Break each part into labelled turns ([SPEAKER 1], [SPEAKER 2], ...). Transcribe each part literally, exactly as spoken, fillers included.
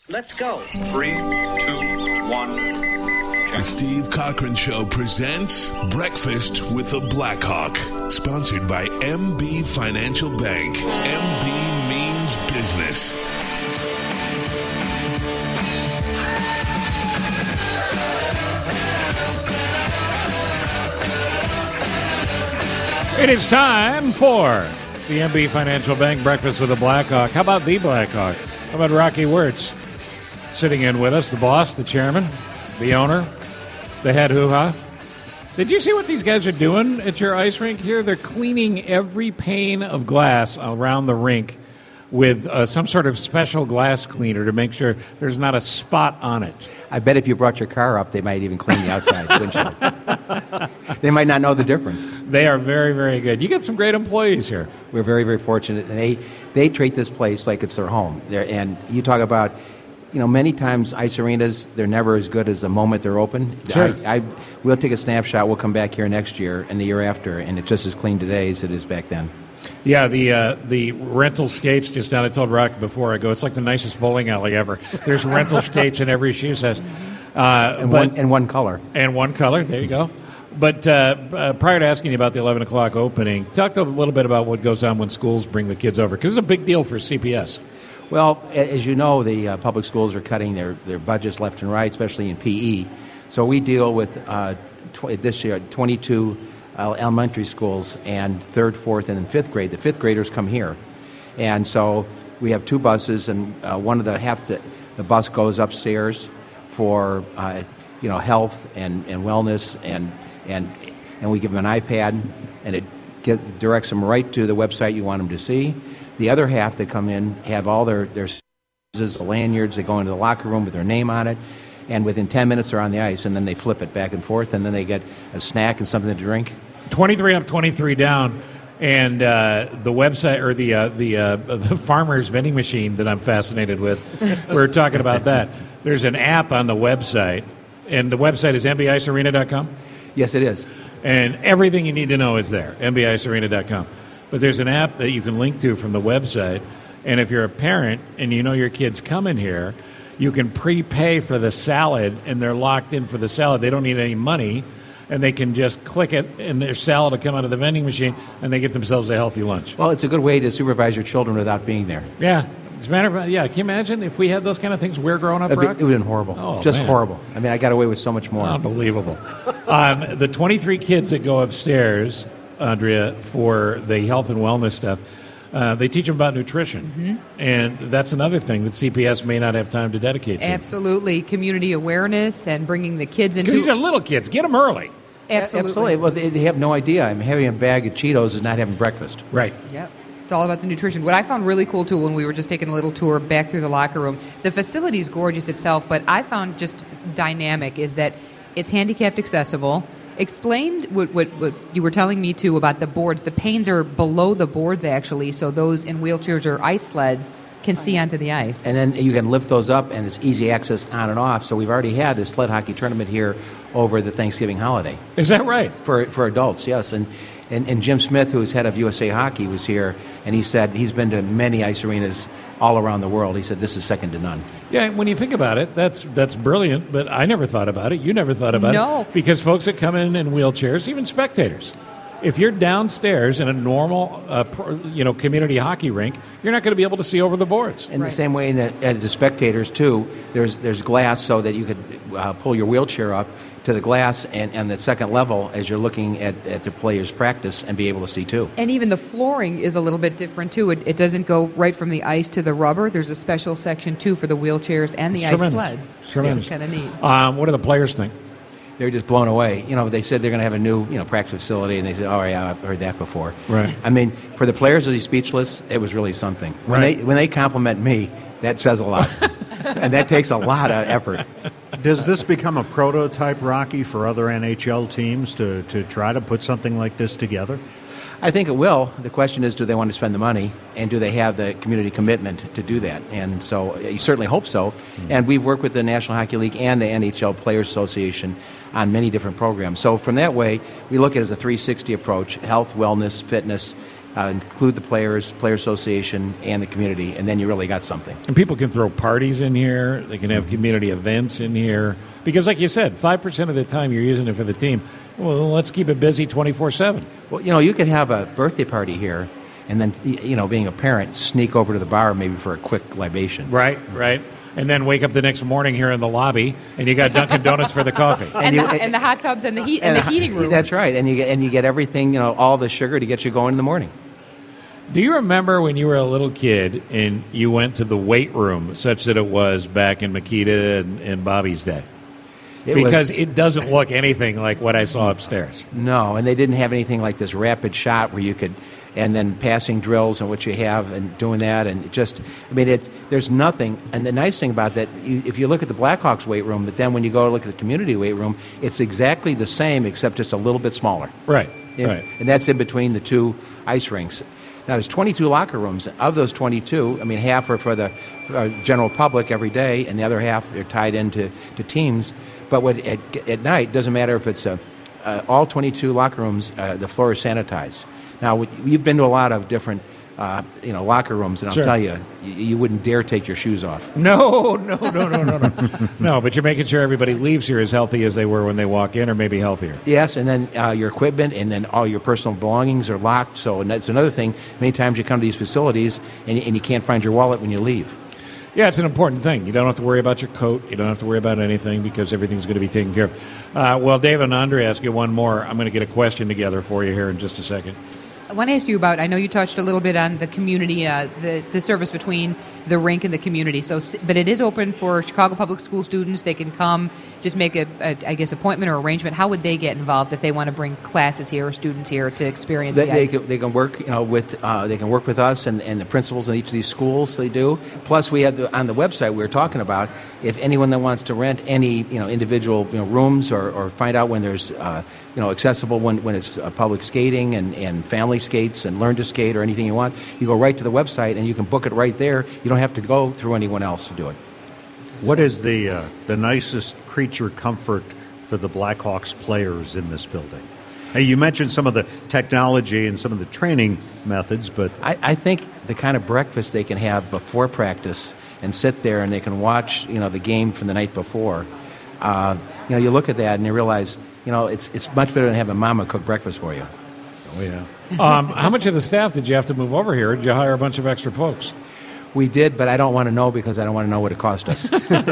[SPEAKER 1] Let's go.
[SPEAKER 2] Three, two, one.
[SPEAKER 3] The Steve Cochran Show presents Breakfast with the Blackhawk, sponsored by M B Financial Bank. M B means business.
[SPEAKER 4] It is time for the M B Financial Bank Breakfast with the Blackhawk. How about the Blackhawk? How about Rocky Wirtz? Sitting in with us, the boss, the chairman, the owner, the head hoo-ha. Did you see what these guys are doing at your ice rink here? They're cleaning every pane of glass around the rink with uh, some sort of special glass cleaner to make sure there's not a spot on it.
[SPEAKER 5] I bet if you brought your car up, they might even clean the outside windshield. They might not know the difference.
[SPEAKER 4] They are very, very good. You get some great employees here.
[SPEAKER 5] We're very, very fortunate. And they, they treat this place like it's their home. They're, and you talk about, you know, many times ice arenas, they're never as good as the moment they're open.
[SPEAKER 4] Sure.
[SPEAKER 5] I, I, we'll take a snapshot. We'll come back here next year and the year after, and it's just as clean today as it is back then.
[SPEAKER 4] Yeah, the uh, the rental skates just down. I told Rock before I go, it's like the nicest bowling alley ever. There's rental skates in every shoe size. Uh,
[SPEAKER 5] and,
[SPEAKER 4] but,
[SPEAKER 5] one, and one color.
[SPEAKER 4] And one color, there you go. But uh, uh, prior to asking you about the eleven o'clock opening, talk a little bit about what goes on when schools bring the kids over, because it's a big deal for C P S.
[SPEAKER 5] Well, as you know, the uh, public schools are cutting their, their budgets left and right, especially in P E. So we deal with, uh, tw- this year, twenty-two uh, elementary schools and third, fourth, and then fifth grade. The fifth graders come here. And so we have two buses, and uh, one of the half the, the bus goes upstairs for, uh, you know, health and, and wellness, and, and, and we give them an iPad, and it get, directs them right to the website you want them to see. The other half that come in have all their, their lanyards. They go into the locker room with their name on it, and within ten minutes they're on the ice, and then they flip it back and forth, and then they get a snack and something to drink.
[SPEAKER 4] twenty-three up, twenty-three down, and uh, the website, or the uh, the uh, the farmer's vending machine that I'm fascinated with. We're talking about that. There's an app on the website, and the website is M B ice arena dot com?
[SPEAKER 5] Yes, it is.
[SPEAKER 4] And everything you need to know is there, M B ice arena dot com. But there's an app that you can link to from the website, and if you're a parent and you know your kid's coming here, you can prepay for the salad, and they're locked in for the salad. They don't need any money, and they can just click it, and their salad will come out of the vending machine, and they get themselves a healthy lunch.
[SPEAKER 5] Well, it's a good way to supervise your children without being there.
[SPEAKER 4] Yeah. As a matter of fact, yeah, can you imagine if we had those kind of things we're growing up,
[SPEAKER 5] It would
[SPEAKER 4] Brock?
[SPEAKER 5] have been horrible.
[SPEAKER 4] Oh,
[SPEAKER 5] Just
[SPEAKER 4] man.
[SPEAKER 5] horrible. I mean, I got away with so much more.
[SPEAKER 4] Unbelievable. um, the twenty-three kids that go upstairs, Andrea, for the health and wellness stuff, uh, they teach them about nutrition.
[SPEAKER 6] Mm-hmm.
[SPEAKER 4] And that's another thing that C P S may not have time to dedicate to.
[SPEAKER 6] Absolutely. Community awareness and bringing the kids into...
[SPEAKER 4] Because these are little kids. Get them early.
[SPEAKER 6] Absolutely.
[SPEAKER 5] Absolutely. Well, they, they have no idea. I mean, having a bag of Cheetos is not having breakfast.
[SPEAKER 4] Right.
[SPEAKER 6] Yep. It's all about the nutrition. What I found really cool, too, when we were just taking a little tour back through the locker room, the facility is gorgeous itself, but I found just dynamic is that it's handicapped accessible. Explain what, what, what you were telling me, too, about the boards. The panes are below the boards, actually, so those in wheelchairs or ice sleds can see onto the ice.
[SPEAKER 5] And then you can lift those up, and it's easy access on and off. So we've already had this sled hockey tournament here over the Thanksgiving holiday.
[SPEAKER 4] Is that right?
[SPEAKER 5] For for adults, yes. And, and, and Jim Smith, who's head of U S A Hockey, was here, and he said he's been to many ice arenas all around the world. He said this is second to none.
[SPEAKER 4] Yeah, when you think about it, that's that's brilliant, but I never thought about it. You never thought about
[SPEAKER 6] No.
[SPEAKER 4] it. Because folks that come in in wheelchairs, even spectators, if you're downstairs in a normal uh, pro, you know, community hockey rink, you're not going to be able to see over the boards.
[SPEAKER 5] In the same way that as the spectators, too, there's there's glass so that you could uh, pull your wheelchair up to the glass and, and the second level as you're looking at, at the players practice and be able to see, too.
[SPEAKER 6] And even the flooring is a little bit different, too. It, it doesn't go right from the ice to the rubber. There's a special section, too, for the wheelchairs and the
[SPEAKER 4] It's
[SPEAKER 6] ice
[SPEAKER 4] tremendous.
[SPEAKER 6] sleds.
[SPEAKER 4] It's tremendous.
[SPEAKER 6] It's kind of neat.
[SPEAKER 4] Um, what do the players think?
[SPEAKER 5] They're just blown away. You know, they said they're going to have a new, you know, practice facility, and they said, "Oh yeah, I've heard that before."
[SPEAKER 4] Right.
[SPEAKER 5] I mean, for the players to be speechless, it was really something. When
[SPEAKER 4] Right.
[SPEAKER 5] they when they compliment me, that says a lot, and that takes a lot of effort.
[SPEAKER 7] Does this become a prototype, Rocky, for other N H L teams to, to try to put something like this together?
[SPEAKER 5] I think it will. The question is, do they want to spend the money, and do they have the community commitment to do that? And so you certainly hope so. Mm-hmm. And we've worked with the National Hockey League and the N H L Players Association on many different programs. So from that way, we look at it as a three sixty approach: health, wellness, fitness, uh, include the players, player association, and the community, and then you really got something.
[SPEAKER 4] And people can throw parties in here. They can have community events in here. Because like you said, five percent of the time you're using it for the team. Well, let's keep it busy twenty-four seven.
[SPEAKER 5] Well, you know, you could have a birthday party here, and then, you know, being a parent, sneak over to the bar maybe for a quick libation.
[SPEAKER 4] Right, right. And then wake up the next morning here in the lobby, and you got Dunkin' Donuts for the coffee.
[SPEAKER 6] And,
[SPEAKER 5] And
[SPEAKER 6] the,
[SPEAKER 5] you-
[SPEAKER 6] and the hot tubs and the heat and, the heating room.
[SPEAKER 5] That's right, and you get and you get everything, you know, all the sugar to get you going in the morning.
[SPEAKER 4] Do you remember when you were a little kid and you went to the weight room, such that it was back in Makita and, and Bobby's day?
[SPEAKER 5] It was-
[SPEAKER 4] Because it doesn't look anything like what I saw upstairs.
[SPEAKER 5] No, and they didn't have anything like this rapid shot where you could, and then passing drills and what you have and doing that, and it just, I mean, it's there's nothing. And the nice thing about that, you, if you look at the Blackhawks weight room, but then when you go look at the community weight room, it's exactly the same except just a little bit smaller.
[SPEAKER 4] Right,
[SPEAKER 5] And,
[SPEAKER 4] right.
[SPEAKER 5] and that's in between the two ice rinks. Now, there's twenty-two locker rooms. Of those twenty-two, I mean, half are for the uh, general public every day, and the other half are tied into to teams. But what, at, at night, doesn't matter if it's a, uh, all twenty-two locker rooms, uh, the floor is sanitized. Now, you've been to a lot of different uh, you know, locker rooms, and I'll
[SPEAKER 4] Sure.
[SPEAKER 5] tell you, you, you wouldn't dare take your shoes off.
[SPEAKER 4] No, no, no, no, no, no. No, but you're making sure everybody leaves here as healthy as they were when they walk in, or maybe healthier.
[SPEAKER 5] Yes, and then uh, your equipment and then all your personal belongings are locked. So and that's another thing. Many times you come to these facilities and, and you can't find your wallet when you leave.
[SPEAKER 4] Yeah, it's an important thing. You don't have to worry about your coat. You don't have to worry about anything because everything's going to be taken care of. Uh, well, David and Andre, ask you one more. I'm going to get a question together for you here in just a second.
[SPEAKER 6] I want to ask you about, I know you touched a little bit on the community, uh, the, the service between the rink and the community. So, but it is open for Chicago Public School students. They can come, just make a, a I guess, appointment or arrangement. How would they get involved if they want to bring classes here or students here to experience
[SPEAKER 5] They,
[SPEAKER 6] the
[SPEAKER 5] they,
[SPEAKER 6] ice?
[SPEAKER 5] can, they can work, you know, with uh, they can work with us and, and the principals in each of these schools. They do. Plus, we have the, on the website we were talking about. If anyone that wants to rent any, you know, individual, you know, rooms or, or find out when there's, uh, you know, accessible when when it's uh, public skating and, and family skates and learn to skate or anything you want, you go right to the website and you can book it right there. You don't have to go through anyone else to do it.
[SPEAKER 7] What is the uh, the nicest creature comfort for the Blackhawks players in this building? Hey, you mentioned some of the technology and some of the training methods, but
[SPEAKER 5] I, I think the kind of breakfast they can have before practice and sit there and they can watch, you know, the game from the night before. Uh, you know, you look at that and you realize, you know, it's it's much better than having mama cook breakfast for you.
[SPEAKER 7] oh yeah,
[SPEAKER 4] Um, how much of the staff did you have to move over here? Or did you hire a bunch of extra folks?
[SPEAKER 5] We did, but I don't want to know because I don't want to know what it cost us.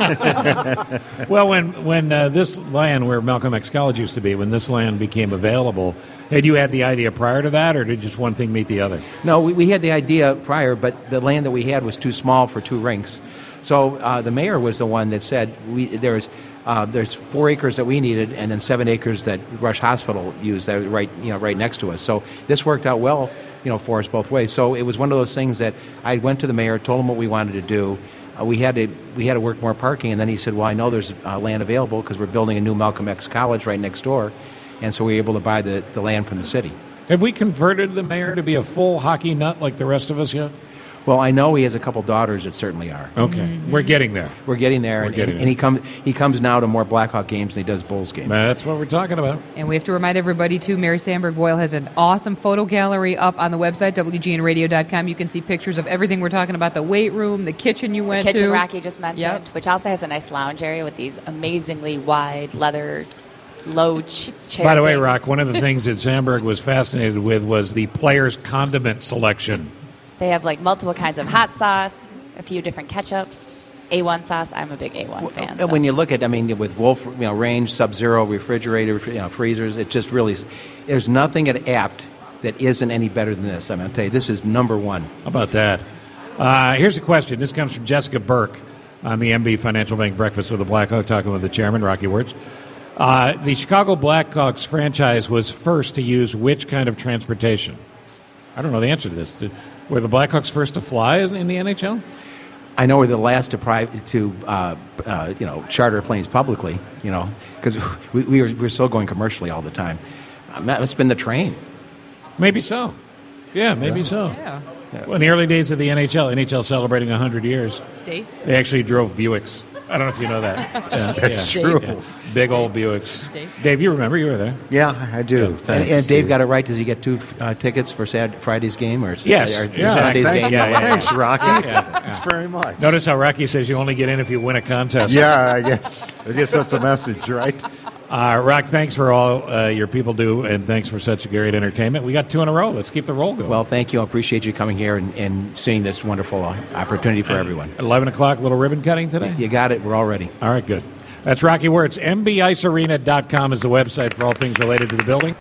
[SPEAKER 4] Well, when when uh, this land where Malcolm X College used to be, when this land became available, had you had the idea prior to that, or did just one thing meet the other?
[SPEAKER 5] No, we, we had the idea prior, but the land that we had was too small for two rinks. So uh, the mayor was the one that said we there's uh, there's four acres that we needed, and then seven acres that Rush Hospital used that were right you know right next to us. So this worked out well, you know, for us both ways. So it was one of those things that I went to the mayor, told him what we wanted to do. Uh, we had to we had to work more parking, and then he said, "Well, I know there's uh, land available because we're building a new Malcolm X College right next door," and so we were able to buy the, the land from the city.
[SPEAKER 4] Have we converted the mayor to be a full hockey nut like the rest of us yet?
[SPEAKER 5] Well, I know he has a couple daughters that certainly are.
[SPEAKER 4] Okay, we're getting there.
[SPEAKER 5] We're getting there,
[SPEAKER 4] We're
[SPEAKER 5] and,
[SPEAKER 4] getting
[SPEAKER 5] and,
[SPEAKER 4] there.
[SPEAKER 5] he comes he comes now to more Blackhawk games than he does Bulls games.
[SPEAKER 4] That's what we're talking about.
[SPEAKER 6] And we have to remind everybody, too, Mary Sandberg Boyle has an awesome photo gallery up on the website, W G N radio dot com. You can see pictures of everything we're talking about, the weight room, the kitchen you went
[SPEAKER 1] Kitchen
[SPEAKER 6] to.
[SPEAKER 1] Rocky just mentioned,
[SPEAKER 6] Yep.
[SPEAKER 1] which also has a nice lounge area with these amazingly wide leather low ch- chair
[SPEAKER 4] By the way,
[SPEAKER 1] things.
[SPEAKER 4] Rock, one of the things that Sandberg was fascinated with was the players' condiment selection.
[SPEAKER 1] They have like multiple kinds of hot sauce, a few different ketchups, A one sauce. I'm a big A one fan.
[SPEAKER 5] And
[SPEAKER 1] so.
[SPEAKER 5] when you look at, I mean, with Wolf, you know, range, Sub-Zero, refrigerator, you know, freezers, it just really, there's nothing at Apt that isn't any better than this. I'm going to tell you, this is number one.
[SPEAKER 4] How about that? Uh, here's a question. This comes from Jessica Burke on the M B Financial Bank Breakfast with the Blackhawk, talking with the chairman, Rocky Wirtz. Uh, the Chicago Blackhawks franchise was first to use which kind of transportation? I don't know the answer to this. Did, were the Blackhawks first to fly in, in the N H L?
[SPEAKER 5] I know we're the last to pri- to uh, uh, you know charter planes publicly, you know, because we, we were we're still going commercially all the time. Um, that must have been the train.
[SPEAKER 4] Maybe so. Yeah, maybe so.
[SPEAKER 6] Yeah.
[SPEAKER 4] Well, in the early days of the N H L, N H L celebrating one hundred years,
[SPEAKER 6] Dave?
[SPEAKER 4] they actually drove Buicks. I don't know if you know that. Yeah,
[SPEAKER 7] That's
[SPEAKER 4] yeah.
[SPEAKER 7] true.
[SPEAKER 4] Yeah. Big old Buicks.
[SPEAKER 6] Dave?
[SPEAKER 4] Dave, you remember? You were there.
[SPEAKER 7] Yeah, I do.
[SPEAKER 5] And,
[SPEAKER 7] Thanks,
[SPEAKER 5] and Dave
[SPEAKER 7] Steve.
[SPEAKER 5] got it right. Does he get two uh, tickets for Saturday, Friday's game or,
[SPEAKER 4] Yes.
[SPEAKER 5] or
[SPEAKER 4] Yeah,
[SPEAKER 5] Sunday's
[SPEAKER 7] thank
[SPEAKER 5] game?
[SPEAKER 7] you.
[SPEAKER 4] Yeah, yeah, yeah.
[SPEAKER 7] Thanks, Rocky.
[SPEAKER 4] Yeah.
[SPEAKER 7] Thanks very much.
[SPEAKER 4] Notice how Rocky says you only get in if you win a contest.
[SPEAKER 7] Yeah, I guess. I guess that's a message, right?
[SPEAKER 4] Uh, Rock, thanks for all uh, your people do, and thanks for such great entertainment. We got two in a row. Let's keep the roll going.
[SPEAKER 5] Well, thank you. I appreciate you coming here and, and seeing this wonderful uh, opportunity for everyone.
[SPEAKER 4] eleven o'clock, little ribbon cutting today?
[SPEAKER 5] You got it. We're all ready.
[SPEAKER 4] All right, good. That's Rocky Wirtz. M B Ice Arena dot com is the website for all things related to the building.